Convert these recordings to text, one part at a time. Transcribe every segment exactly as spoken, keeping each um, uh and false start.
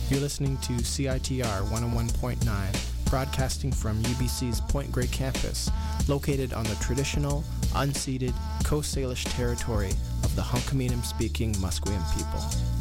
You're listening to C I T R one oh one point nine, broadcasting from U B C's Point Grey campus, located on the traditional, unceded Coast Salish territory of the Hunkaminam-speaking Musqueam people.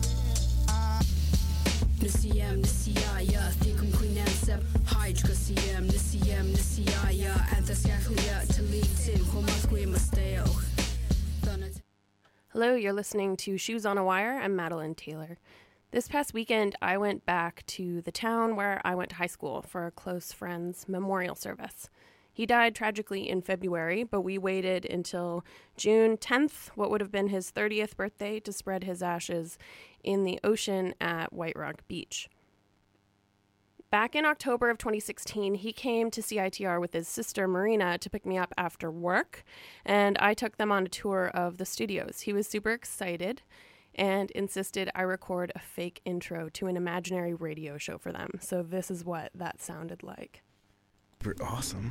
Hello, you're listening to Shoes on a Wire. I'm Madeline Taylor. This past weekend, I went back to the town where I went to high school for a close friend's memorial service. He died tragically in February, but we waited until June tenth, what would have been his thirtieth birthday, to spread his ashes in the ocean at White Rock Beach. Back in October of twenty sixteen, he came to C I T R with his sister Marina to pick me up after work, and I took them on a tour of the studios. He was super excited and insisted I record a fake intro to an imaginary radio show for them. So this is what that sounded like. Awesome.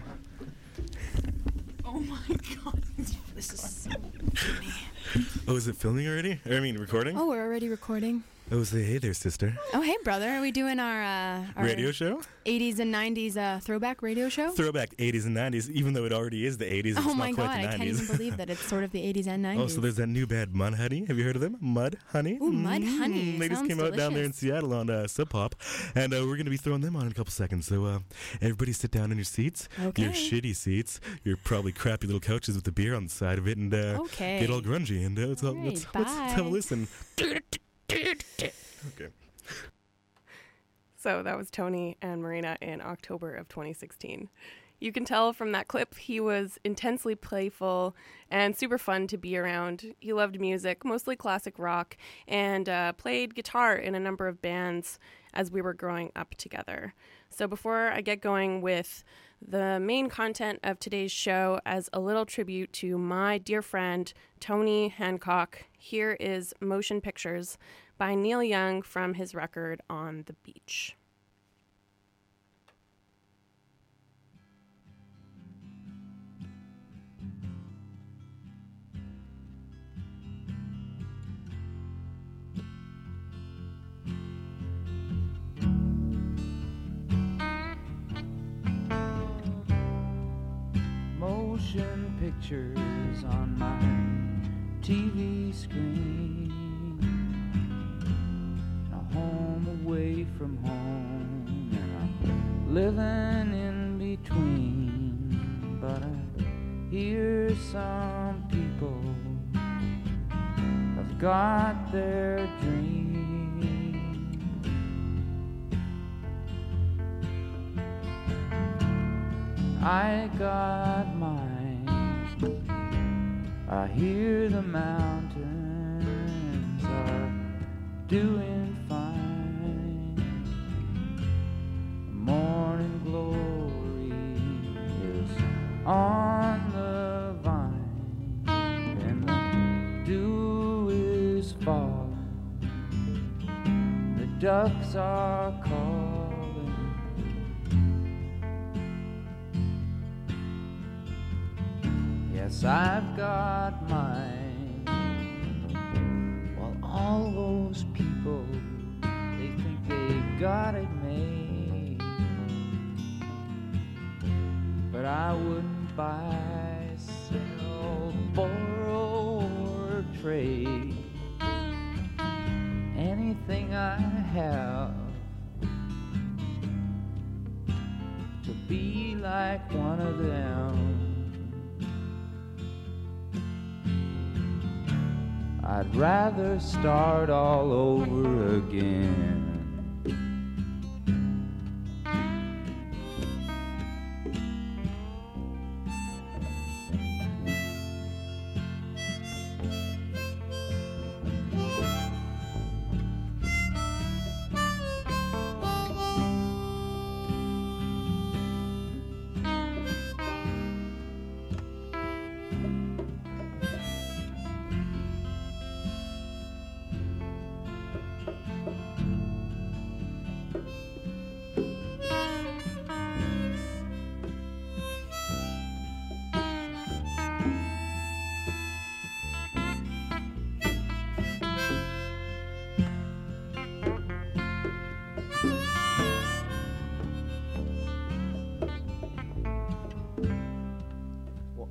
Oh my god, this is so funny. Oh, is it filming already? I mean, recording? Oh, we're already recording. Oh, say hey there, sister. Oh, hey, brother. Are we doing our, uh, our radio show? eighties and nineties uh, throwback radio show? Throwback eighties and nineties, even though it already is the eighties. It's oh my not god, quite the I can't nineties. even believe that it's sort of the eighties and nineties. Oh, so there's that new band Mudhoney. Have you heard of them? Mudhoney? Ooh, Mudhoney. They just Sounds came out down there in delicious. Seattle on uh, Sub Pop, and uh, we're going to be throwing them on in a couple seconds. So uh, everybody sit down in your seats, Okay. your shitty seats, your probably crappy little couches with the beer on the side of it, and uh, Okay. get all grungy. And uh, let's, All let's, right, let's, let's have a bye. listen. Okay. So that was Tony and Marina in October of twenty sixteen. You can tell from that clip he was intensely playful and super fun to be around. He loved music, mostly classic rock, and uh, played guitar in a number of bands as we were growing up together. So before I get going with the main content of today's show, as a little tribute to my dear friend Tony Hancock, here is Motion Pictures by Neil Young from his record On the Beach. Motion pictures on my T V screen, a home away from home, and I'm living in between. But I hear some people have got their dreams. I got mine. I hear the mountains are doing fine. The morning glory is on the vine, and the dew is falling. The ducks are calling. Yes, I've got mine. While all those people, they think they got it made. But I wouldn't buy, sell, borrow, or trade anything I have to be like one of them. I'd rather start all over again.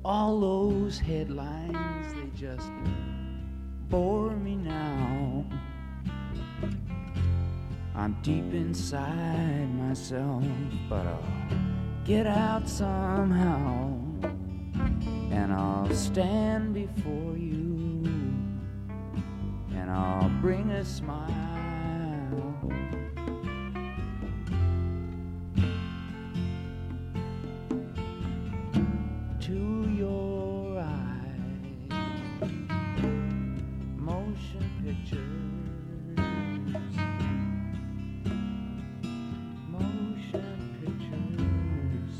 all those headlines, they just bore me now. I'm deep inside myself, but I'll get out somehow, and I'll stand before you, and I'll bring a smile to your eyes. Motion pictures, motion pictures.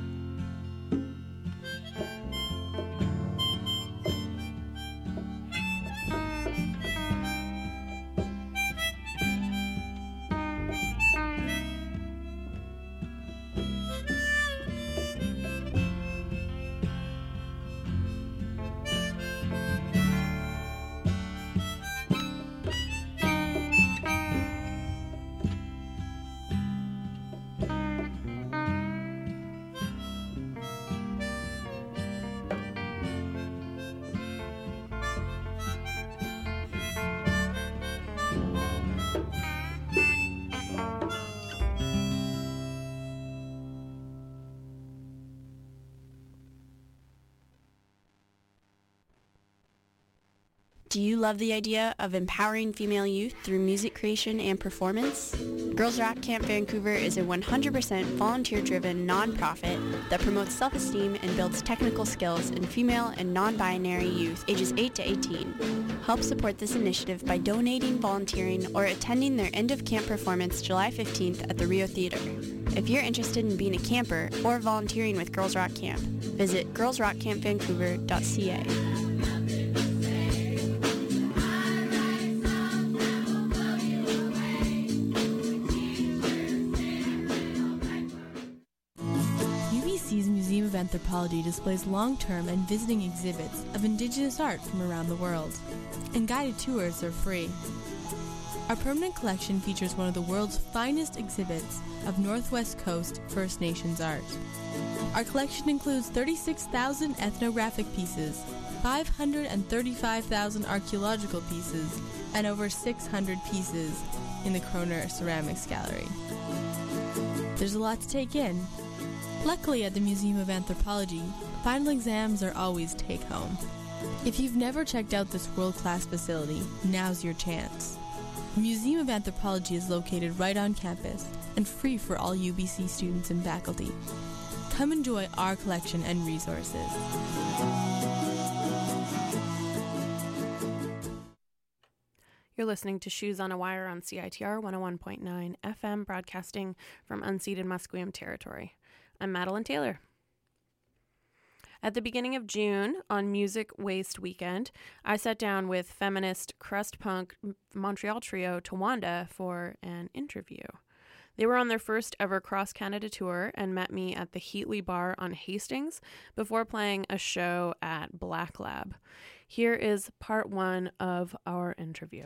Do you love the idea of empowering female youth through music creation and performance? Girls Rock Camp Vancouver is a one hundred percent volunteer-driven nonprofit that promotes self-esteem and builds technical skills in female and non-binary youth ages eight to eighteen. Help support this initiative by donating, volunteering, or attending their end-of-camp performance July fifteenth at the Rio Theatre. If you're interested in being a camper or volunteering with Girls Rock Camp, visit girls rock camp vancouver dot c a. Museum of Anthropology displays long-term and visiting exhibits of Indigenous art from around the world, and guided tours are free. Our permanent collection features one of the world's finest exhibits of Northwest Coast First Nations art. Our collection includes thirty-six thousand ethnographic pieces, five hundred thirty-five thousand archaeological pieces, and over six hundred pieces in the Kroner Ceramics Gallery. There's a lot to take in. Luckily, at the Museum of Anthropology, final exams are always take-home. If you've never checked out this world-class facility, now's your chance. The Museum of Anthropology is located right on campus and free for all U B C students and faculty. Come enjoy our collection and resources. You're listening to Shoes on a Wire on C I T R one oh one point nine F M, broadcasting from unceded Musqueam territory. I'm Madeline Taylor. At the beginning of June, on Music Waste Weekend, I sat down with feminist crust punk Montreal trio Tawanda for an interview. They were on their first ever cross-Canada tour and met me at the Heatley Bar on Hastings before playing a show at Black Lab. Here is part one of our interview.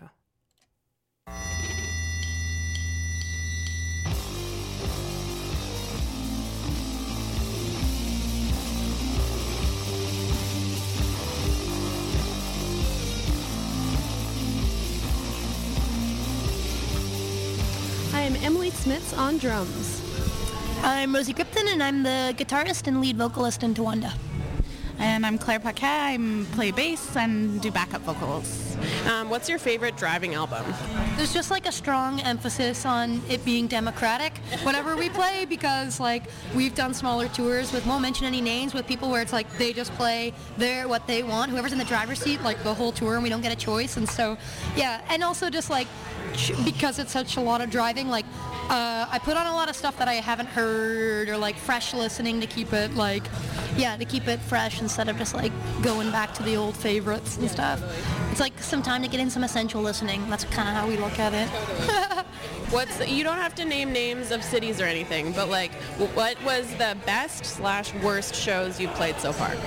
I'm Emily Smits on drums. I'm Rosie Gripton, and I'm the guitarist and lead vocalist in Tawanda. And I'm Claire Paquet. I play bass and do backup vocals. Um, what's your favorite driving album? There's just like a strong emphasis on it being democratic whenever we play, because like we've done smaller tours with, won't mention any names, with people where it's like they just play their what they want, whoever's in the driver's seat, like the whole tour, and we don't get a choice. And so yeah, and also just like because it's such a lot of driving, like uh, I put on a lot of stuff that I haven't heard, or like fresh listening to keep it like yeah to keep it fresh instead of just like going back to the old favorites and stuff. It's like some time to get in some essential listening. That's kind of how we look at it. What's the, you don't have to name names of cities or anything, but like what was the best slash worst shows you've played so far?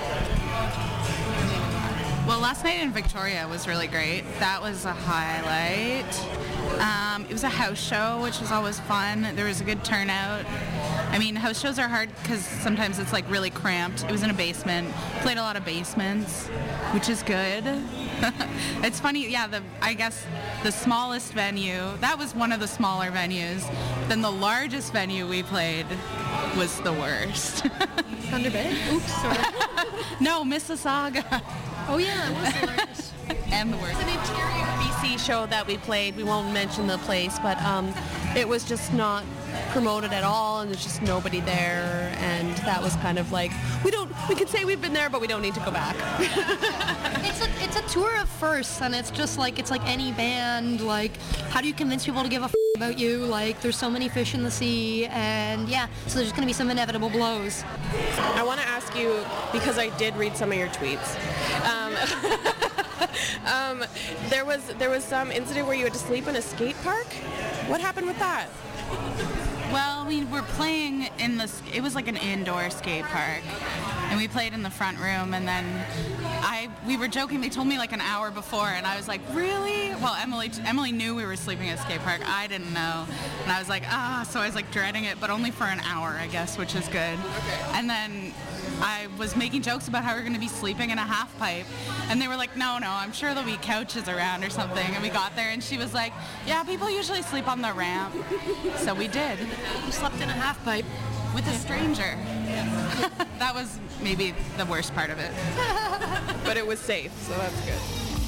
Well, last night in Victoria was really great. That was a highlight. Um, it was a house show, which was always fun. There was a good turnout. I mean, house shows are hard because sometimes it's like really cramped. It was in a basement. Played a lot of basements, which is good. It's funny, yeah, the I guess the smallest venue, that was one of the smaller venues. Then the largest venue we played was the worst. Thunder Bay? Oops, sorry. No, Mississauga. Oh yeah, it was the largest. And the worst. It's an interior B C show that we played. We won't mention the place, but um, it was just not promoted at all, and there's just nobody there, and that was kind of like, we don't, we can say we've been there, but we don't need to go back. It's a, it's a tour of firsts, and it's just like, it's like any band, like, how do you convince people to give a f- about you? Like, there's so many fish in the sea, and yeah, so there's going to be some inevitable blows. I want to ask you, because I did read some of your tweets. Um, um, there was there was some incident where you had to sleep in a skate park. What happened with that? Well, we were playing in the, it was like an indoor skate park, and we played in the front room, and then I, we were joking, they told me like an hour before, and I was like, really? Well, Emily, Emily knew we were sleeping at a skate park, I didn't know, and I was like, ah, so I was like dreading it, but only for an hour, I guess, which is good. And then I was making jokes about how we were going to be sleeping in a half pipe, and they were like, no, no, I'm sure there'll be couches around or something, and we got there, and she was like, yeah, people usually sleep on the ramp, so we did. You slept in a half pipe. With a stranger. That was maybe the worst part of it. But it was safe, so that's good.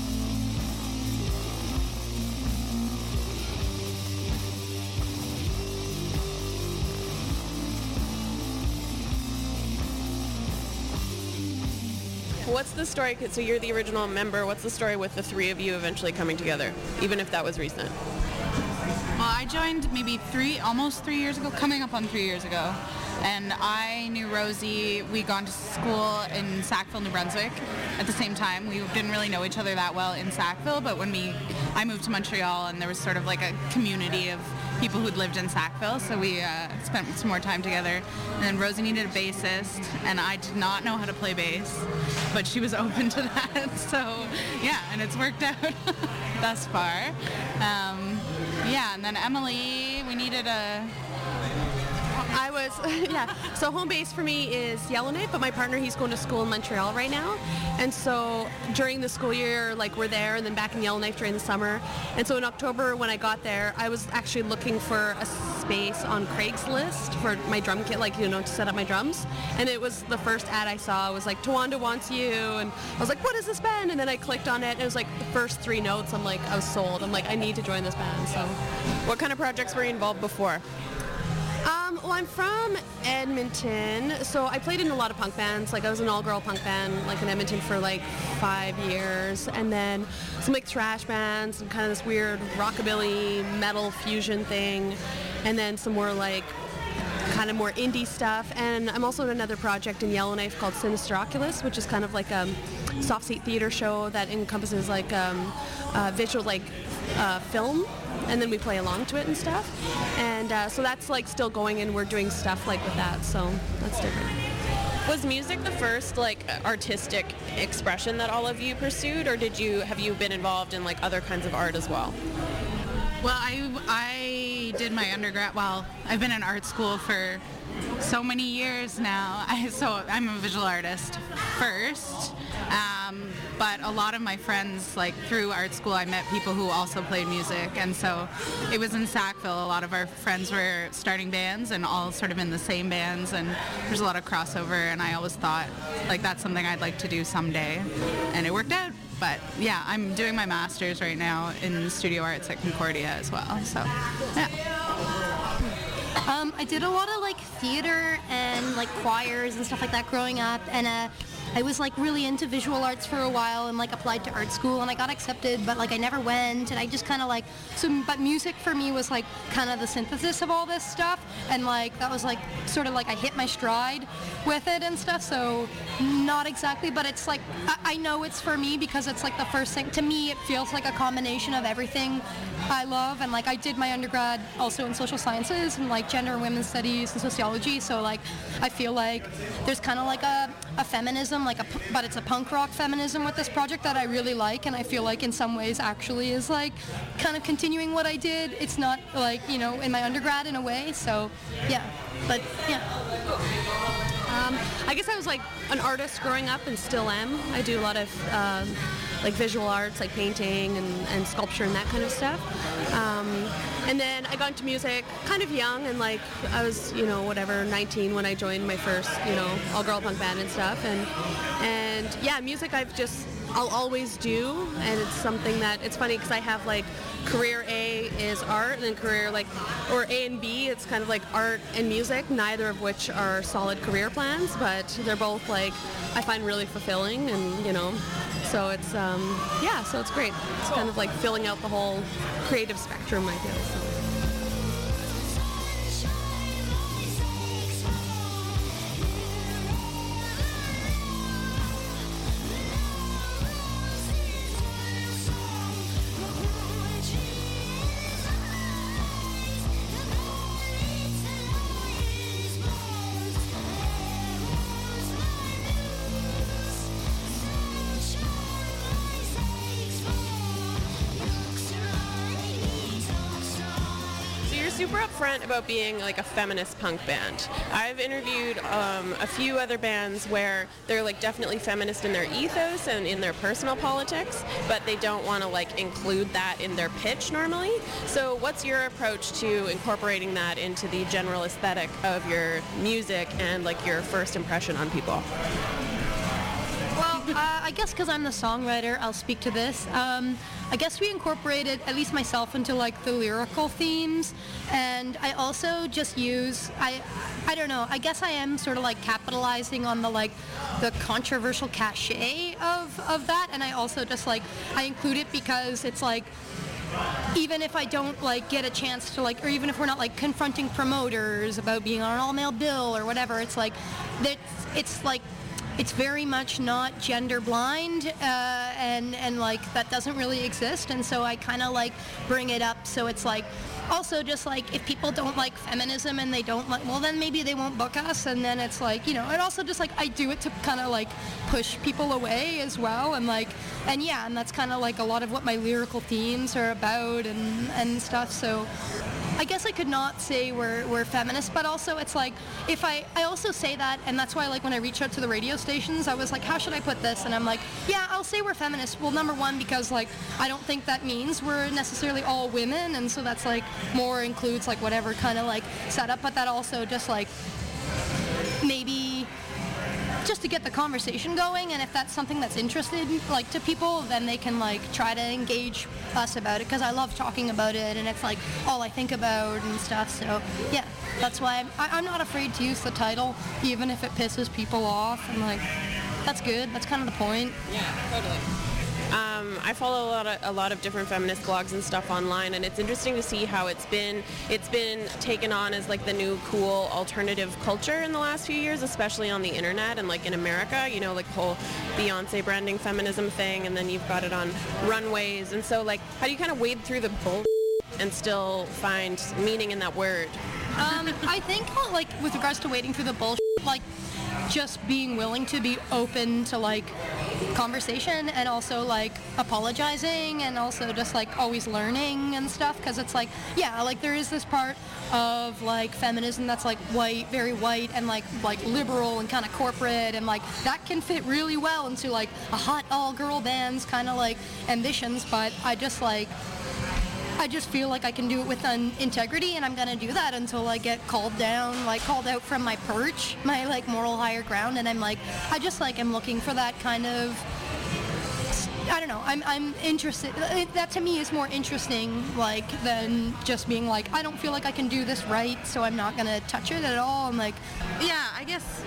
What's the story? So you're the original member. What's the story with the three of you eventually coming together, even if that was recent? Well, I joined maybe three, almost three years ago, coming up on three years ago. And I knew Rosie. We'd gone to school in Sackville, New Brunswick at the same time. We didn't really know each other that well in Sackville, but when we, I moved to Montreal, and there was sort of like a community of people who'd lived in Sackville, so we uh, spent some more time together. And then Rosie needed a bassist, and I did not know how to play bass, but she was open to that. So yeah, and it's worked out thus far. Um, yeah, and then Emily, we needed a... I was, yeah, so home base for me is Yellowknife, but my partner, he's going to school in Montreal right now. And so during the school year, like, we're there, and then back in Yellowknife during the summer. And so in October, when I got there, I was actually looking for a space on Craigslist for my drum kit, like, you know, to set up my drums. And it was the first ad I saw. It was like, Tawanda Wants You. And I was like, what is this band? And then I clicked on it, and it was like the first three notes. I'm like, I was sold. I'm like, I need to join this band. So what kind of projects were you involved before? Um, well, I'm from Edmonton, so I played in a lot of punk bands. Like, I was an all-girl punk band, like, in Edmonton for, like, five years. And then some, like, thrash bands and kind of this weird rockabilly metal fusion thing. And then some more, like, kind of more indie stuff. And I'm also in another project in Yellowknife called Sinister Oculus, which is kind of like a soft seat theater show that encompasses, like, um, uh, visual, like, uh, film. And then we play along to it and stuff. And uh, so that's like still going, and we're doing stuff like with that, so that's different. Was music the first like artistic expression that all of you pursued, or did you have you been involved in like other kinds of art as well? Well, I, I did my undergrad, well, I've been in art school for so many years now. I, so I'm a visual artist first. Um, but a lot of my friends, like through art school, I met people who also played music, and so it was in Sackville. A lot of our friends were starting bands and all sort of in the same bands, and there's a lot of crossover, and I always thought like that's something I'd like to do someday, and it worked out. But yeah, I'm doing my master's right now in studio arts at Concordia as well, so yeah. Um, I did a lot of like theater and like choirs and stuff like that growing up, and uh, I was like really into visual arts for a while and like applied to art school, and I got accepted, but like I never went, and I just kind of like, so, but music for me was like kind of the synthesis of all this stuff, and like that was like sort of like I hit my stride with it and stuff, so not exactly, but it's like, I, I know it's for me because it's like the first thing, to me it feels like a combination of everything I love, and like I did my undergrad also in social sciences and like gender and women's studies and sociology, so like I feel like there's kind of like a, a feminism, like a, but it's a punk rock feminism with this project that I really like, and I feel like in some ways actually is like kind of continuing what I did. It's not like, you know, in my undergrad in a way, so yeah, but yeah. Um, I guess I was like an artist growing up and still am. I do a lot of um, like visual arts, like painting and, and sculpture and that kind of stuff. Um, and then I got into music kind of young, and like I was, you know, whatever, nineteen when I joined my first, you know, all-girl punk band and stuff. And and yeah, music I've just, I'll always do, and it's something that, it's funny because I have like career A is art, and then career like, or A and B, it's kind of like art and music, neither of which are solid career plans, but they're both like, I find really fulfilling, and you know, so it's, um, yeah, so it's great. It's kind of like filling out the whole creative spectrum, I feel. So. Super upfront about being like a feminist punk band. I've interviewed um, a few other bands where they're like definitely feminist in their ethos and in their personal politics, but they don't want to like include that in their pitch normally. So what's your approach to incorporating that into the general aesthetic of your music and like your first impression on people? Well, uh, I guess because I'm the songwriter, I'll speak to this. Um, I guess we incorporated, at least myself, into like the lyrical themes, and I also just use, I, I don't know, I guess I am sort of like capitalizing on the like the controversial cachet of, of that, and I also just like, I include it because it's like, even if I don't like get a chance to like, or even if we're not like confronting promoters about being on an all-male bill or whatever, it's like, that it's like, it's very much not gender blind, uh, and and like that doesn't really exist, and so I kind of like bring it up, so it's like also just like if people don't like feminism and they don't like, well then maybe they won't book us, and then it's like, you know, and also just like I do it to kind of like push people away as well, and like, and yeah, and that's kind of like a lot of what my lyrical themes are about and and stuff, so I guess I could not say we're, we're feminists, but also it's like, if I, I also say that, and that's why like when I reached out to the radio stations, I was like, how should I put this? And I'm like, yeah, I'll say we're feminists. Well, number one, because like, I don't think that means we're necessarily all women, and so that's like, more includes like whatever kind of like setup, but that also just like, maybe just to get the conversation going, and if that's something that's interested like to people, then they can like try to engage us about it, because I love talking about it, and it's like all I think about and stuff, so yeah, that's why I'm, I, I'm not afraid to use the title, even if it pisses people off, and like, that's good, that's kind of the point. Yeah, totally. Um, I follow a lot of a lot of different feminist blogs and stuff online, and it's interesting to see how it's been it's been taken on as like the new cool alternative culture in the last few years, especially on the internet and like in America. You know, like the whole Beyonce branding feminism thing, and then you've got it on runways, and so like, how do you kind of wade through the bull and still find meaning in that word? Um, I think like with regards to wading through the bullshit, like just being willing to be open to like conversation, and also like apologizing, and also just like always learning and stuff, because it's like, yeah, like there is this part of like feminism that's like white, very white, and like like liberal and kind of corporate, and like that can fit really well into like a hot all-girl band's kind of like ambitions, but I just like I just feel like I can do it with an integrity, and I'm gonna do that until I get called down, like called out from my perch, my like moral higher ground, and I'm like, I just like am looking for that kind of, I don't know, I'm I'm interested, that to me is more interesting, like, than just being like, I don't feel like I can do this right, so I'm not gonna touch it at all. I'm like, yeah, I guess,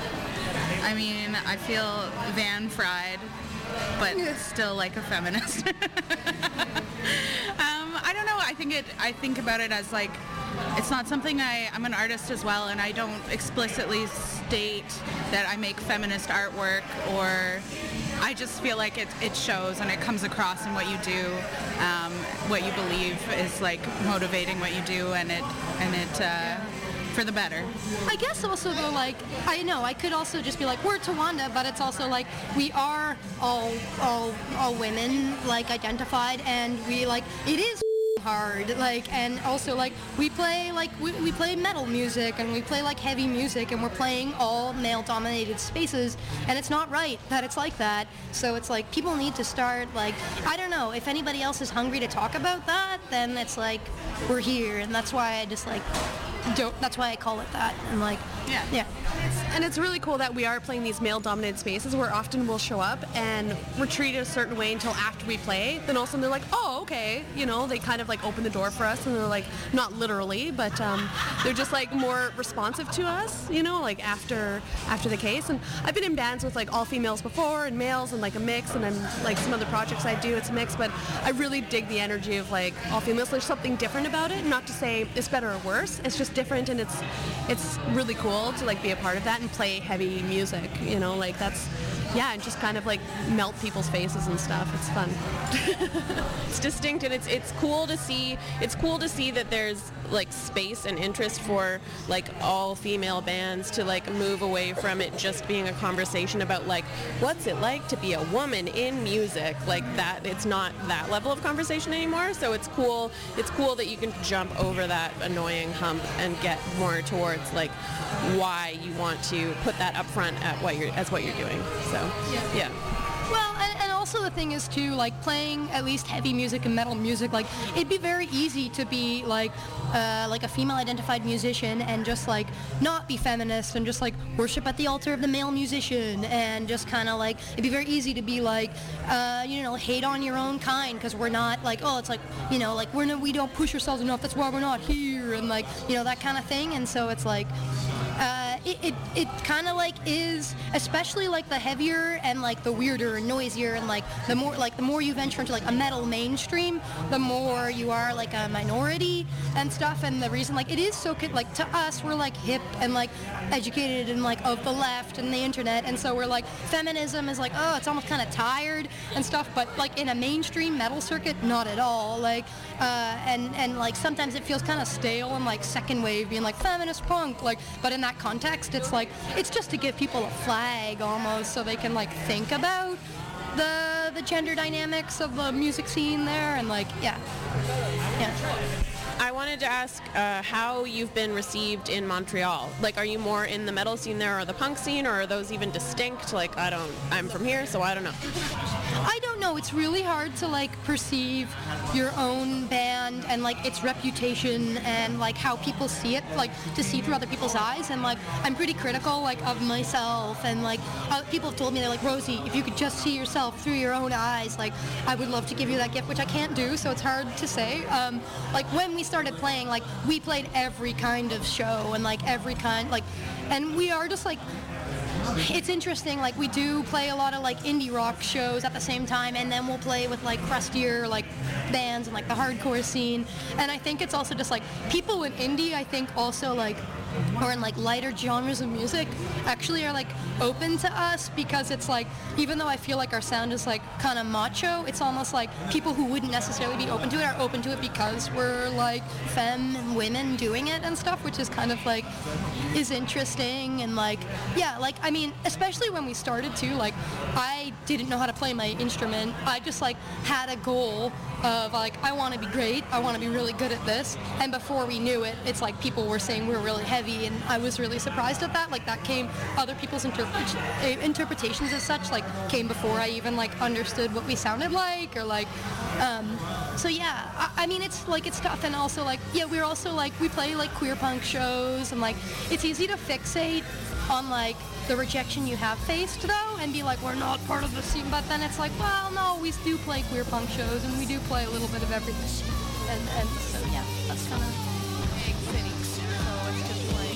I mean, I feel Van fried, but still like a feminist. um, I don't know. I think it. I think about it as like it's not something I, I'm an artist as well, and I don't explicitly state that I make feminist artwork, or I just feel like it, it shows and it comes across in what you do. Um, what you believe is like motivating what you do, and it, and it, uh, for the better. I guess also though, like, I know I could also just be like, we're Tawanda, but it's also like we are all all all women, like, identified, and we, like, it is hard, like, and also, like, we play, like, we, we play metal music, and we play, like, heavy music, and we're playing all male-dominated spaces, and it's not right that it's like that. So it's like, people need to start, like, I don't know, if anybody else is hungry to talk about that, then it's like, we're here, and that's why I just, like, don't, that's why I call it that, and, like, yeah. yeah. And it's really cool that we are playing these male-dominated spaces where often we'll show up and we're treated a certain way until after we play. Then all of a sudden they're like, oh, okay. You know, they kind of like open the door for us, and they're like, not literally, but um, they're just like more responsive to us, you know, like after after the case. And I've been in bands with like all females before and males and like a mix, and then like some other projects I do, it's a mix, but I really dig the energy of like all females. There's something different about it. Not to say it's better or worse. It's just different, and it's it's really cool to like be a part of that and play heavy music, you know, like that's, yeah, and just kind of like melt people's faces and stuff. It's fun. It's distinct, and it's it's cool to see. It's cool to see that there's like space and interest for like all female bands to like move away from it just being a conversation about like what's it like to be a woman in music, like that. It's not that level of conversation anymore. So it's cool. It's cool that you can jump over that annoying hump and get more towards like why you want to put that up front at what you're as what you're doing. So yeah. yeah. Well, and, and also the thing is too, like playing at least heavy music and metal music, like it'd be very easy to be like uh, like a female identified musician and just like not be feminist and just like worship at the altar of the male musician, and just kind of like it'd be very easy to be like uh, you know, hate on your own kind because we're not like, oh, it's like, you know, like we're no, we don't push ourselves enough, that's why we're not here, and like, you know, that kind of thing. And so it's like Uh, it it, it kind of like is, especially like the heavier and like the weirder and noisier, and like the more like the more you venture into like a metal mainstream, the more you are like a minority and stuff. And the reason like it is so co- like to us, we're like hip and like educated and like of the left and the internet, and so we're like feminism is like, oh, it's almost kind of tired and stuff. But like in a mainstream metal circuit, not at all. Like uh, and and like sometimes it feels kind of stale and like second wave being like feminist punk, like, but in that context, it's like it's just to give people a flag almost, so they can like think about the the gender dynamics of the music scene there, and like yeah, yeah. I wanted to ask uh, how you've been received in Montreal. Like, are you more in the metal scene there or the punk scene, or are those even distinct? Like, I don't, I'm from here, so I don't know. I don't know. It's really hard to like perceive your own band and like its reputation and like how people see it, like to see through other people's eyes. And like I'm pretty critical like of myself, and like uh, people have told me, they're like, Rosie, if you could just see yourself through your own eyes, like I would love to give you that gift, which I can't do, so it's hard to say. Um, like when we started playing, like we played every kind of show and like every kind, like, and we are just like, it's interesting, like we do play a lot of like indie rock shows at the same time, and then we'll play with like crustier like bands and like the hardcore scene. And I think it's also just like people in indie, I think also like, or in like lighter genres of music, actually are like open to us, because it's like, even though I feel like our sound is like kind of macho, it's almost like people who wouldn't necessarily be open to it are open to it because we're like femme and women doing it and stuff, which is kind of like is interesting. And like yeah, like I mean, especially when we started too, like I didn't know how to play my instrument. I just like had a goal of like, I want to be great, I want to be really good at this, and before we knew it, it's like people were saying we were really heavy, and I was really surprised at that. Like that came, other people's interpre- interpretations as such like came before I even like understood what we sounded like, or like um so yeah, I, I mean it's like it's tough. And also like yeah, we're also like we play like queer punk shows, and like it's easy to fixate on like the rejection you have faced though and be like, we're not part of the scene, but then it's like, well no, we do play queer punk shows and we do play a little bit of everything, and and so yeah, that's kind of big city, so it's just like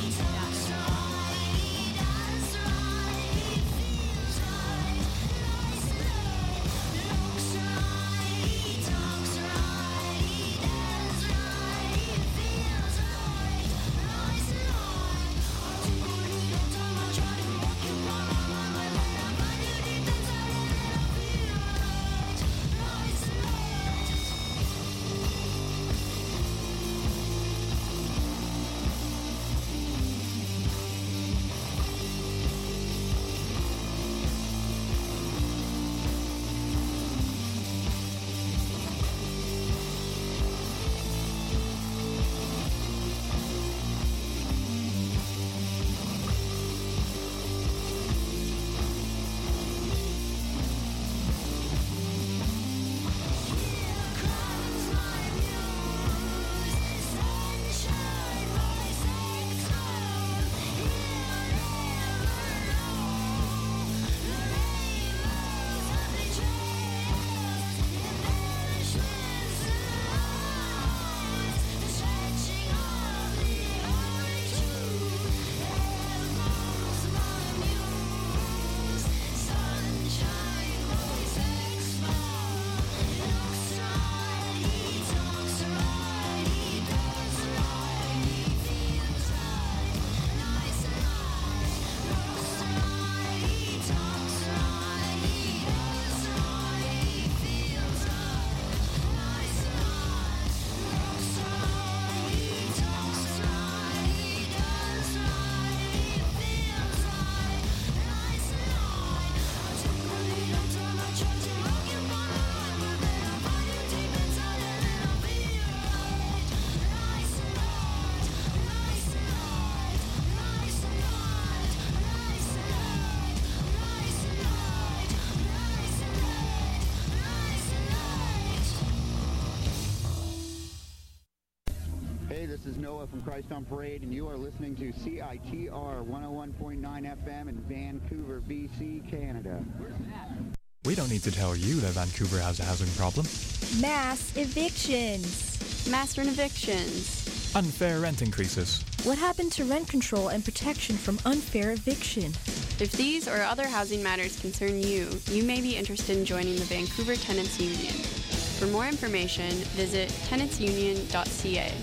Hey, this is Noah from Christ on Parade, and you are listening to C I T R one oh one point nine F M in Vancouver, B C, Canada. Where's that? We don't need to tell you that Vancouver has a housing problem. Mass evictions. Mass rent evictions. Unfair rent increases. What happened to rent control and protection from unfair eviction? If these or other housing matters concern you, you may be interested in joining the Vancouver Tenants Union. For more information, visit tenants union dot c a.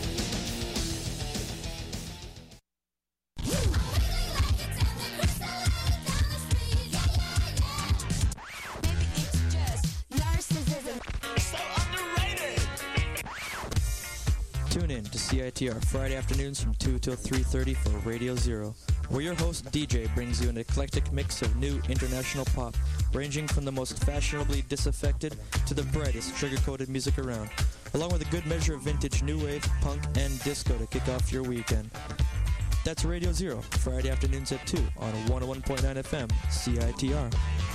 Tune in to C I T R Friday afternoons from two till three thirty for Radio Zero, where your host D J brings you an eclectic mix of new international pop, ranging from the most fashionably disaffected to the brightest sugar-coated music around, along with a good measure of vintage new wave, punk, and disco to kick off your weekend. That's Radio Zero, Friday afternoons at two on one oh one point nine F M, C I T R.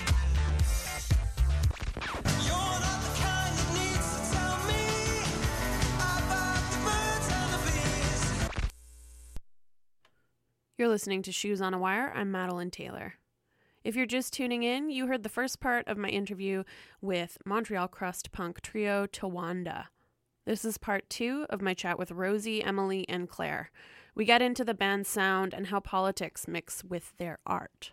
You're listening to Shoes on a Wire. I'm Madeline Taylor. If you're just tuning in, you heard the first part of my interview with Montreal crust punk trio Tawanda. This is part two of my chat with Rosie, Emily, and Claire. We get into the band's sound and how politics mix with their art.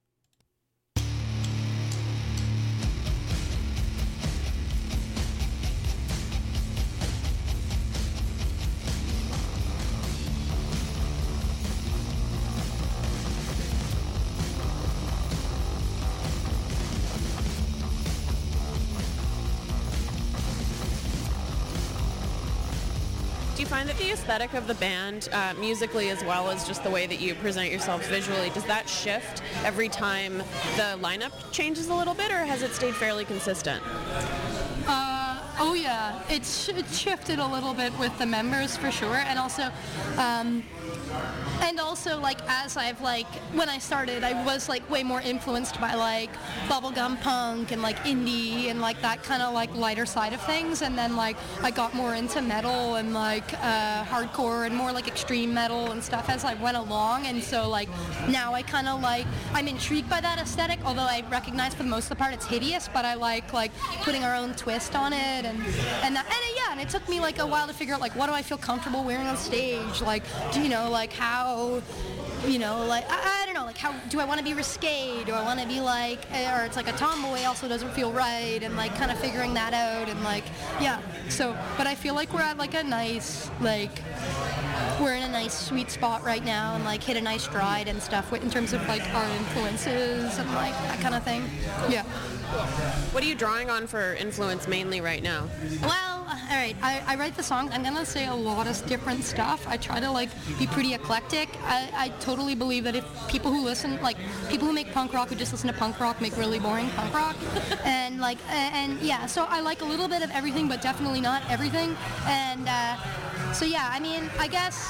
Do you find that the aesthetic of the band, uh, musically as well as just the way that you present yourselves visually, does that shift every time the lineup changes a little bit, or has it stayed fairly consistent? Uh, oh yeah, it's, it's shifted a little bit with the members for sure, and also, um, and also like as I've like when I started, I was like way more influenced by like bubblegum punk and like indie and like that kind of like lighter side of things, and then like I got more into metal and like uh, hardcore and more like extreme metal and stuff as I went along, and so like now I kind of like I'm intrigued by that aesthetic, although I recognize for the most of the part it's hideous, but I like like putting our own twist on it, and and that, and uh, yeah, and it took me like a while to figure out like what do I feel comfortable wearing on stage, like do you know like how, you know, like, I, I don't know, like, how, do I want to be risque? Do I want to be like, or it's like a tomboy also doesn't feel right, and like kind of figuring that out, and like, yeah, so, but I feel like we're at like a nice, like, we're in a nice sweet spot right now, and like hit a nice stride and stuff in terms of like our influences and like that kind of thing, yeah. What are you drawing on for influence mainly right now? Well, all right, I, I write the songs. I'm gonna say a lot of different stuff. I try to like be pretty eclectic. I, I totally believe that if people who listen, like people who make punk rock who just listen to punk rock make really boring punk rock, and like and, and yeah, so I like a little bit of everything, but definitely not everything. And uh, so yeah, I mean, I guess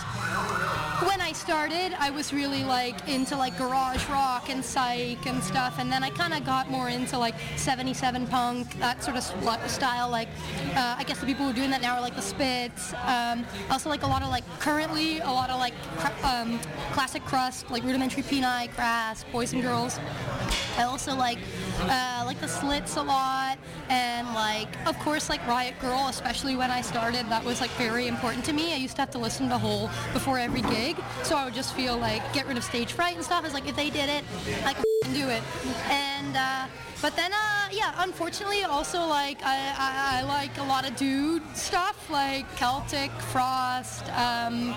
when I started, I was really like into like garage rock and psych and stuff, and then I kind of got more into like seventy-seven punk, that sort of style. Like uh, I guess the people who are doing that now are like the Spits. Um, also like a lot of like currently a lot of like cr- um, classic crust, like Rudimentary Peni, Crass, Boys and Girls. I also like uh, like the Slits a lot, and like of course like Riot Girl, especially when I started, that was like very important to me. I used to have to listen to Hole before every gig, so I would just feel like get rid of stage fright and stuff. I was like, if they did it, I can do it. And uh, but then uh, yeah, unfortunately also like I, I, I like a lot of dude stuff like Celtic, Frost, um,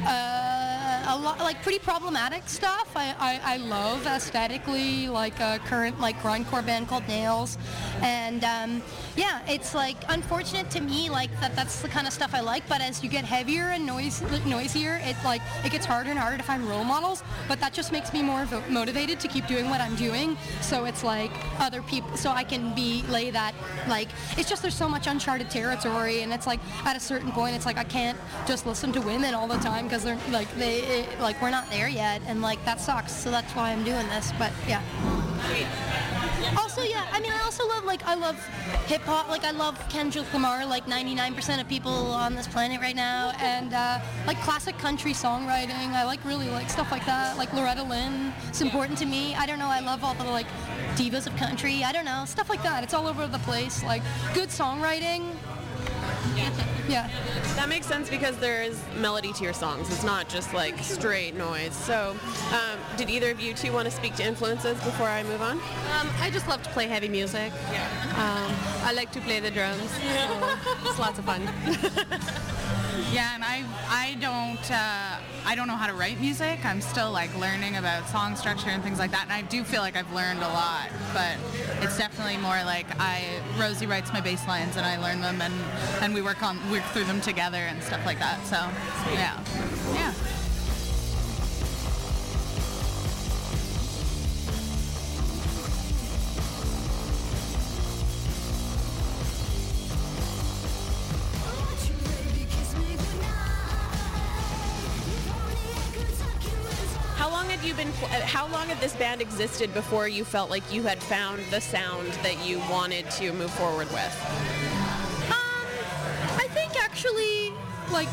uh, a lot like pretty problematic stuff. I, I, I love aesthetically like a current like grindcore band called Nails, and um, yeah, it's like unfortunate to me like that that's the kind of stuff I like, but as you get heavier and noise, noisier, it like it gets harder and harder to find role models, but that just makes me more vo- motivated to keep doing what I'm doing. So it's like other people, so I can be lay that like it's just there's so much uncharted territory, and it's like at a certain point it's like I can't just listen to women all the time because they're like they it, like we're not there yet, and like that sucks. So that's why I'm doing this. But yeah. Also, yeah, I mean, I also love, like, I love hip-hop. Like, I love Kendrick Lamar, like ninety-nine percent of people on this planet right now. And, uh, like, classic country songwriting. I, like, really like stuff like that. Like, Loretta Lynn. It's important to me. I don't know, I love all the, like, divas of country. I don't know, stuff like that. It's all over the place. Like, good songwriting. Yeah. That makes sense because there is melody to your songs. It's not just like straight noise. So, um, did either of you two want to speak to influences before I move on? Um, I just love to play heavy music. Um, I like to play the drums. So it's lots of fun. Yeah, and I I don't uh, I don't know how to write music. I'm still like learning about song structure and things like that, and I do feel like I've learned a lot. But it's definitely more like I Rosie writes my bass lines and I learn them, and, and we work on work through them together and stuff like that. So yeah, yeah. How long had you been? Pl- how long had this band existed before you felt like you had found the sound that you wanted to move forward with? Um, I think actually, like,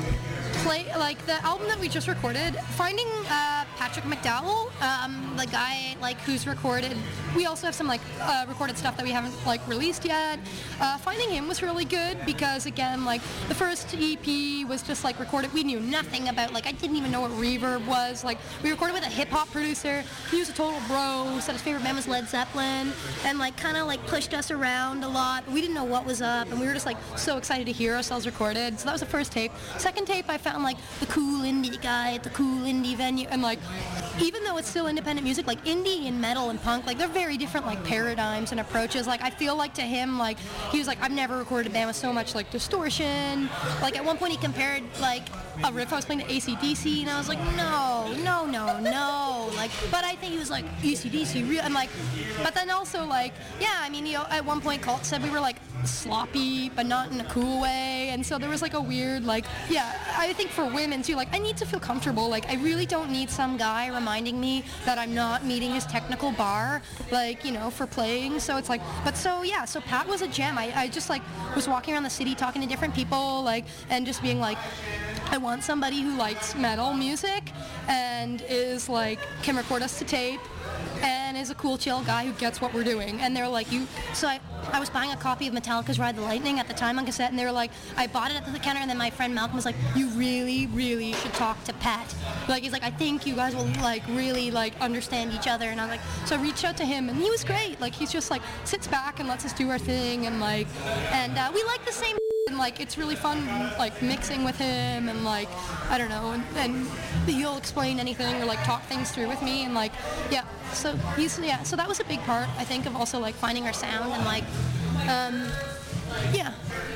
play like the album that we just recorded. Finding uh, Patrick McDowell, um, the guy like who's recorded. We also have some like uh, recorded stuff that we haven't like released yet. Uh, finding him was really good because again, like the first E P was just like recorded. We knew nothing about like I didn't even know what reverb was. Like we recorded with a hip hop producer. He was a total bro. Said his favorite band was Led Zeppelin, and like kind of like pushed us around a lot. We didn't know what was up, and we were just like so excited to hear ourselves recorded. So that was the first tape. Second tape, I found like the cool indie guy at the cool indie venue, and like even though it's still independent music, like indie and metal and punk, like they're very different like paradigms and approaches. Like I feel like to him, like he was like, I've never recorded a band with so much like distortion. Like at one point he compared like a riff I was playing to A C D C, and I was like, no, no, no, no. Like, but I think he was like A C D C. Real. I'm like, but then also like, yeah, I mean, you know, at one point Colt said we were like sloppy, but not in a cool way, and so there was like a weird like, yeah, I think for women too, like I need to feel comfortable. Like I really don't need some guy reminding me that I'm not meeting his technical bar, like, you know, for playing. So it's like, but so yeah, so Pat was a gem. I, I just like was walking around the city talking to different people, like, and just being like, I want somebody who likes metal music and is like, can record us to tape and is a cool chill guy who gets what we're doing. And they're like, you, so I, I was buying a copy of Metallica's Ride the Lightning at the time on cassette, and they were like, I bought it at the counter, and then my friend Malcolm was like, you really, really should talk to Pat. Like, he's like, I think you guys will like really like understand each other. And I'm like, so I reached out to him, and he was great. Like, he's just like sits back and lets us do our thing, and like, and uh, we like the same. And like it's really fun like mixing with him, and like I don't know, and, and he'll explain anything or like talk things through with me, and like yeah, so he's yeah, so that was a big part I think of also like finding our sound, and like um yeah.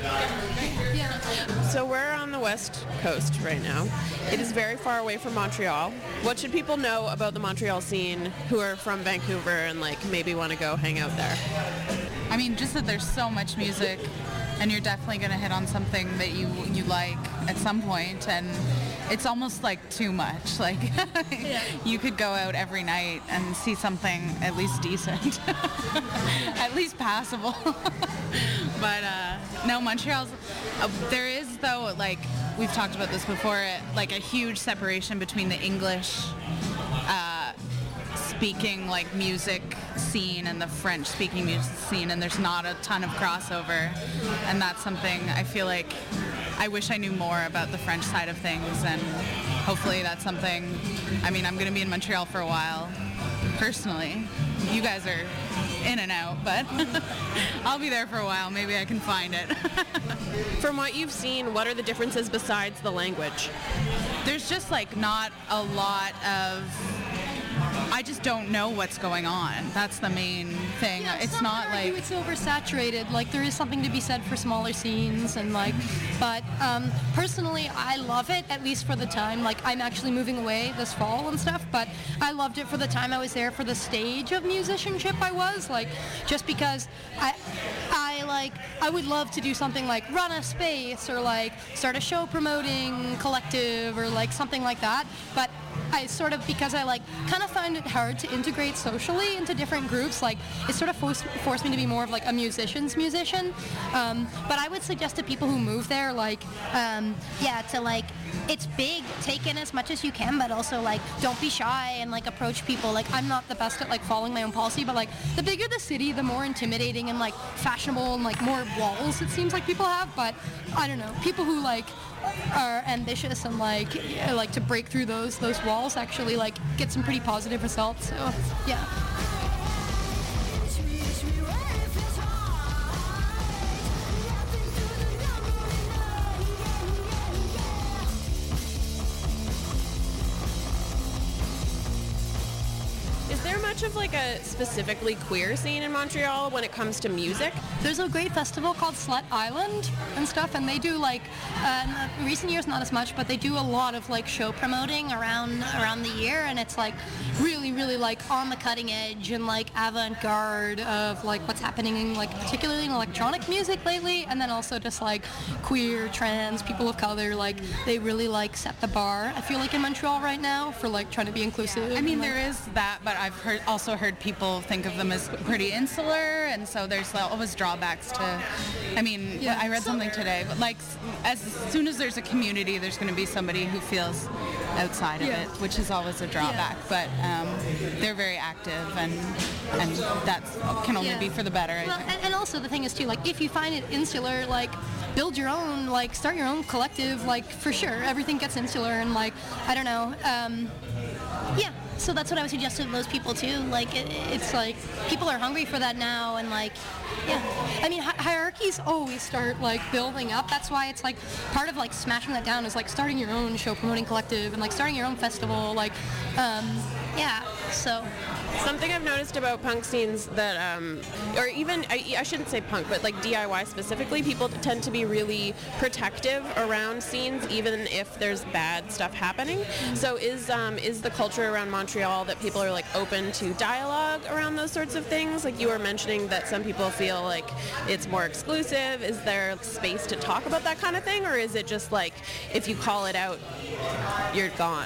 Yeah. So we're on the west coast right now. It is very far away from Montreal. What should people know about the Montreal scene who are from Vancouver and like maybe want to go hang out there? I mean, just that there's so much music, and you're definitely going to hit on something that you you like at some point, and it's almost like too much. Like yeah. You could go out every night and see something at least decent, at least passable. But uh, no, Montreal's. Uh, there is though, like we've talked about this before, like a huge separation between the English. Uh, speaking like music scene and the French speaking music scene, and there's not a ton of crossover, and that's something I feel like I wish I knew more about the French side of things, and hopefully that's something. I mean, I'm going to be in Montreal for a while personally. You guys are in and out, but I'll be there for a while. Maybe I can find it. From what you've seen, what are the differences besides the language? There's just like not a lot of I just don't know what's going on. That's the main thing. Yeah, it's not like it's oversaturated. Like there is something to be said for smaller scenes, and like, but um, personally, I love it at least for the time. Like I'm actually moving away this fall and stuff, but I loved it for the time I was there, for the stage of musicianship I was like, just because I, I like, I would love to do something like run a space or like start a show promoting collective or like something like that. But I sort of, because I like kind of find it hard to integrate socially into different groups, like it sort of forced, forced me to be more of like a musician's musician. Um, but I would suggest to people who move there, like, um, yeah, to like, it's big, take in as much as you can, but also like, don't be shy and like approach people. Like, I'm not the best at like following my own policy, but like the bigger the city, the more intimidating and like fashionable and like more walls it seems like people have. But I don't know, people who like are ambitious and like like to break through those those walls actually like get some pretty positive results. So yeah. Of like a specifically queer scene in Montreal when it comes to music? There's a great festival called Slut Island and stuff, and they do like uh, in recent years not as much, but they do a lot of like show promoting around around the year, and it's like really really like on the cutting edge and like avant-garde of like what's happening in like particularly in electronic music lately, and then also just like queer, trans, people of color, like they really like set the bar, I feel like, in Montreal right now for like trying to be inclusive. I mean, and, like, there is that, but I've heard also heard people think of them as pretty insular, and so there's always drawbacks to, I mean, Yeah. I read something today, but like as soon as there's a community, there's going to be somebody who feels outside of Yeah. it, which is always a drawback, but um, they're very active, and and that can only Yeah. be for the better, I Well, think. and, and also the thing is too, like if you find it insular, like build your own, like start your own collective, like for sure everything gets insular, and like I don't know, um, yeah. So that's what I would suggest to those people too. Like it, it's like people are hungry for that now, and like yeah. I mean hi- hierarchies always start like building up. That's why it's like part of like smashing that down is like starting your own show promoting collective and like starting your own festival. Like um, yeah. So. Something I've noticed about punk scenes that, um, or even, I, I shouldn't say punk, but like D I Y specifically, people tend to be really protective around scenes, even if there's bad stuff happening. So is um, is the culture around Montreal that people are like open to dialogue around those sorts of things? Like you were mentioning that some people feel like it's more exclusive. Is there space to talk about that kind of thing? Or is it just like, if you call it out, you're gone?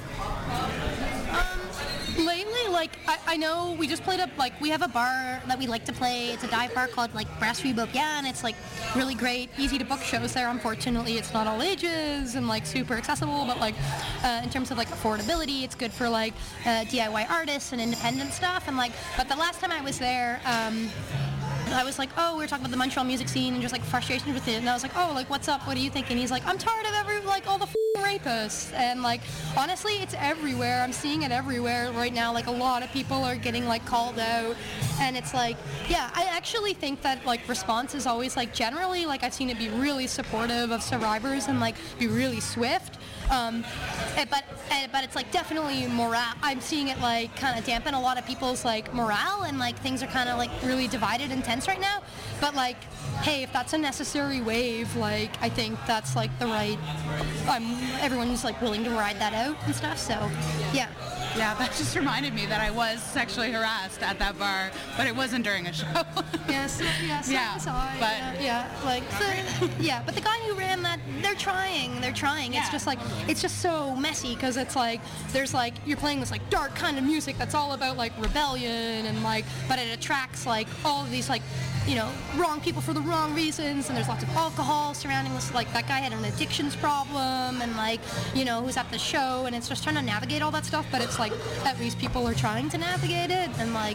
Lately, like, I, I know we just played up, like, we have a bar that we like to play. It's a dive bar called, like, Brasserie Beaubien, and it's, like, really great, easy to book shows there. Unfortunately, it's not all ages and, like, super accessible, but, like, uh, in terms of, like, affordability, it's good for, like, uh, D I Y artists and independent stuff. And, like, but the last time I was there, um, I was like, oh, we were talking about the Montreal music scene and just like frustrations with it, and I was like, oh, like, what's up? What do you think? And he's like, I'm tired of every like all the f***ing rapists. And like, honestly, it's everywhere. I'm seeing it everywhere right now. Like, a lot of people are getting like called out, and it's like, yeah, I actually think that like response is always like generally like I've seen it be really supportive of survivors and like be really swift. Um, eh, but eh, but it's like definitely morale. I'm seeing it like kind of dampen a lot of people's like morale, and like things are kind of like really divided and tense right now. But like, hey, if that's a necessary wave, like I think that's like the right. Um, everyone's like willing to ride that out and stuff. So, yeah. Yeah, that just reminded me that I was sexually harassed at that bar, but it wasn't during a show. Yes, yes, yeah, I saw it, but yeah, yeah, like, the, yeah, but the guy who ran that, they're trying, they're trying. It's Yeah. just like, it's just so messy because it's like, there's like, you're playing this like dark kind of music that's all about like rebellion and like, but it attracts like all of these like, you know, wrong people for the wrong reasons, and there's lots of alcohol surrounding this. Like, that guy had an addictions problem, and like, you know, who's at the show, and it's just trying to navigate all that stuff, but it's like, at least people are trying to navigate it, and like,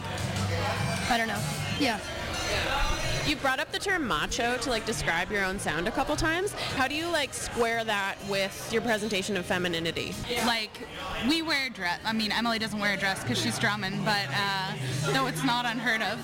I don't know, yeah. You brought up the term macho to like describe your own sound a couple times. How do you like square that with your presentation of femininity? Like, we wear dress. I mean, Emily doesn't wear a dress because she's drumming, but uh, though it's not unheard of.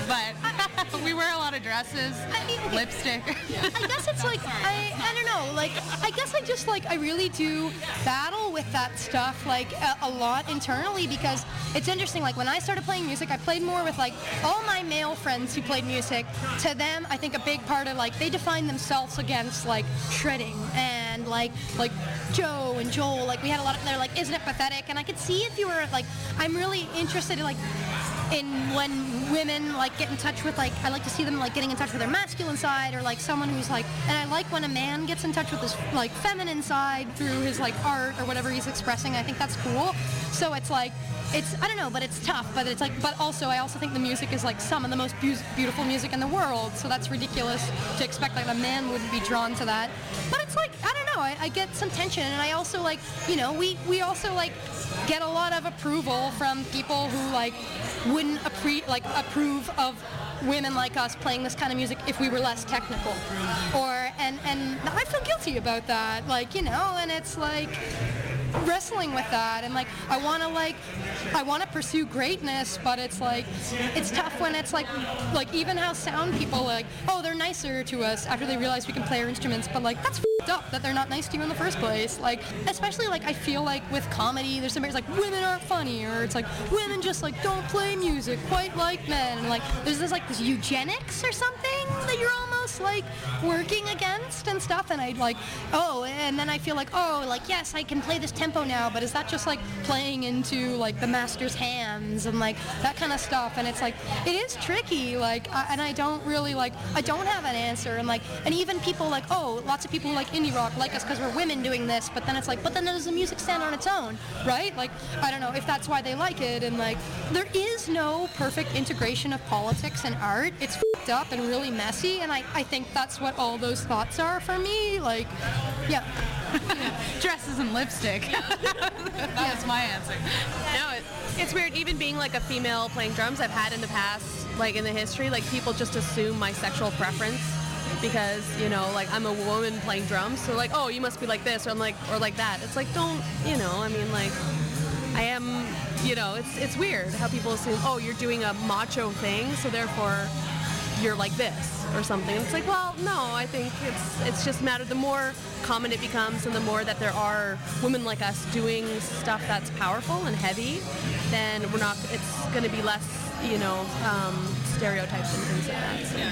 But we wear a lot of dresses, lipstick. I guess it's like, I, I don't know, like, I guess I just, like, I really do battle with that stuff, like, a, a lot internally, because it's interesting, like, when I started playing music, I played more with, like, all my male friends who played music. To them, I think a big part of, like, they define themselves against, like, shredding, and, like, like, Joe and Joel, like, we had a lot of, they're like, isn't it pathetic? And I could see if you were, like, I'm really interested in, like, in when women like get in touch with like I like to see them like getting in touch with their masculine side, or like someone who's like, and I like when a man gets in touch with his like feminine side through his like art or whatever he's expressing. I think that's cool. So it's like it's I don't know, but it's tough. But it's like but also I also think the music is like some of the most bu- beautiful music in the world. So that's ridiculous to expect like a man wouldn't be drawn to that. But it's like I don't know. I, I get some tension, and I also like you know we we also like get a lot of approval from people who like wouldn't appre- like approve of women like us playing this kind of music if we were less technical, or and and I feel guilty about that, like you know, and it's like wrestling with that, and like I want to like I want to pursue greatness, but it's like it's tough when it's like like even how sound people like oh they're nicer to us after they realize we can play our instruments, but like that's f***ed up that they're not nice to you in the first place. Like especially like I feel like with comedy there's somebody's like women aren't funny, or it's like women just like don't play music quite like men, and like there's this like this eugenics or something that you're almost like working against and stuff, and I like oh and then I feel like oh like yes I can play this tempo now, but is that just like playing into like the master's hands and like that kind of stuff, and it's like it is tricky, like I, and I don't really like I don't have an answer, and like and even people like oh lots of people who like indie rock like us because we're women doing this, but then it's like but then does the music stand on its own, right? Like I don't know if that's why they like it, and like there is no perfect integration of politics and art. It's f***ed up and really messy, and I, I think that's what all those thoughts are for me, like yeah. Dresses and lipstick. That was my answer. No, it, it's weird. Even being like a female playing drums, I've had in the past, like in the history, like people just assume my sexual preference because you know, like I'm a woman playing drums, so like, oh, you must be like this, or I'm like, or like that. It's like, don't, you know, I mean, like, I am, you know, it's it's weird how people assume, oh, you're doing a macho thing, so therefore you're like this or something. It's like, well, no, I think it's it's just a matter. The more common it becomes, and the more that there are women like us doing stuff that's powerful and heavy, then we're not. It's going to be less, you know, um, stereotypes and things like that. So.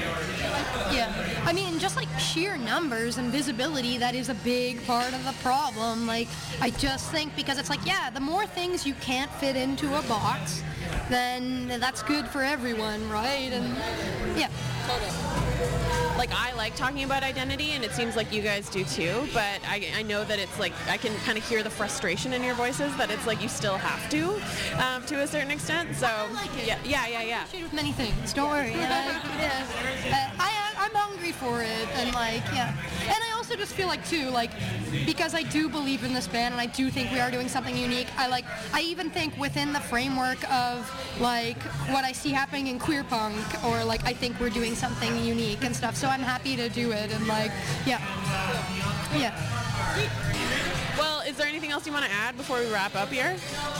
Yeah, I mean, just like sheer numbers and visibility, that is a big part of the problem. Like, I just think because it's like, yeah, the more things you can't fit into a box, then that's good for everyone, right? And yeah. Like I like talking about identity, and it seems like you guys do too, but I, I know that it's like I can kind of hear the frustration in your voices that it's like you still have to um, to a certain extent. So I like it. yeah, yeah, yeah, yeah. I with many things. Don't worry. Yeah, yeah. Uh, I I'm hungry for it, and like yeah. And I also just feel like too, like because I do believe in this band, and I do think we are doing something unique. I like I even think within the framework of like what I see happening in queer punk, or like I think we're doing something unique and stuff. So I'm happy to do it, and like yeah, yeah. Well, is there anything else you want to add before we wrap up here?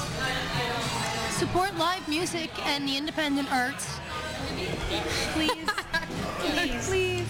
Support live music and the independent arts. Please. Please. Please.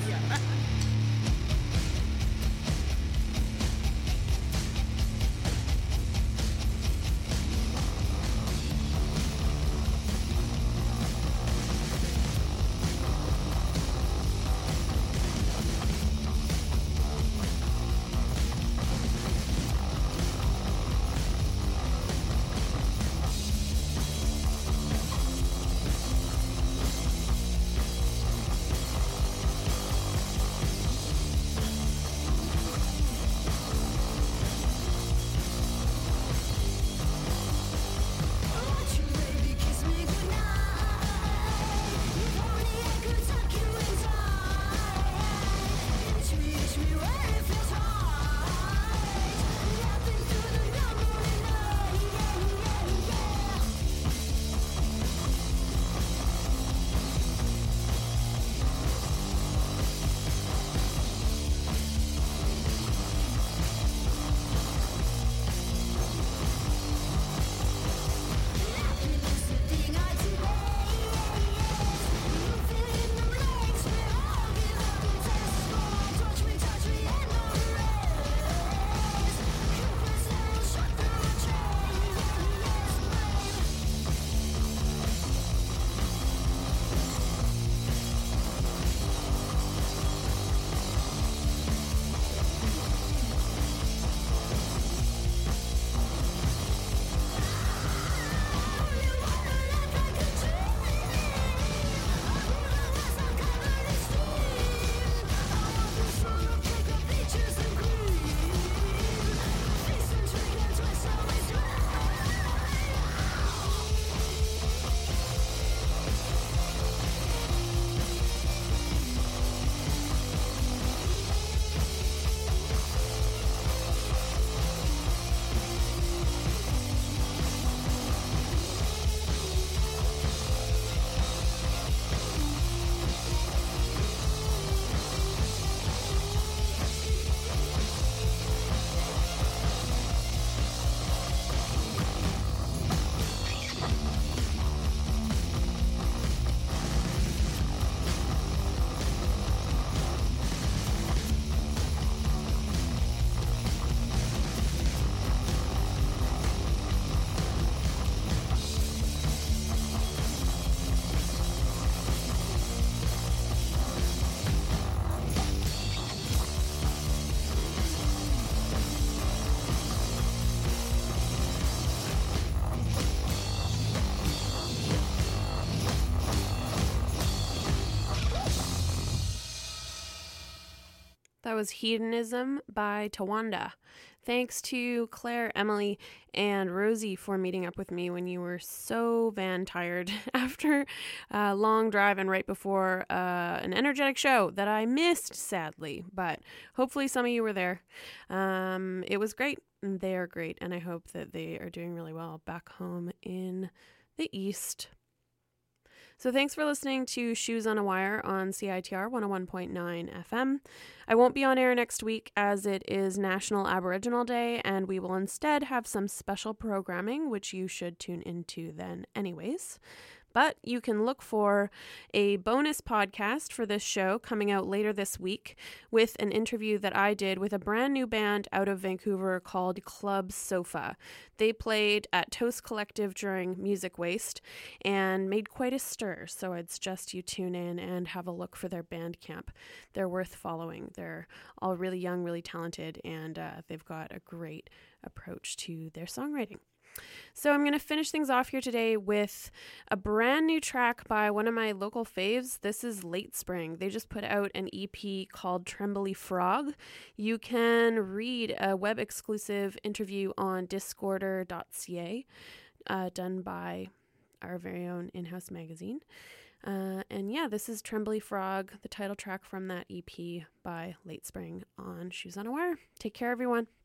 that was Hedonism by Tawanda. Thanks to Claire, Emily, and Rosie for meeting up with me when you were so van tired after a long drive and right before uh, an energetic show that I missed, sadly. But hopefully some of you were there. Um, it was great. They are great, and I hope that they are doing really well back home in the East. So thanks for listening to Shoes on a Wire on C I T R one oh one point nine F M. I won't be on air next week as it is National Aboriginal Day, and we will instead have some special programming, which you should tune into then anyways. But you can look for a bonus podcast for this show coming out later this week with an interview that I did with a brand new band out of Vancouver called Club Sofa. They played at Toast Collective during Music Waste and made quite a stir, so I'd suggest you tune in and have a look for their Bandcamp. They're worth following. They're all really young, really talented, and uh, they've got a great approach to their songwriting. So I'm going to finish things off here today with a brand new track by one of my local faves. This is Late Spring. They just put out an E P called Trembly Frog. You can read a web exclusive interview on discorder dot c a uh, done by our very own in-house magazine. Uh, and yeah, this is Trembly Frog, the title track from that E P by Late Spring on Shoes on a Wire. Take care, everyone.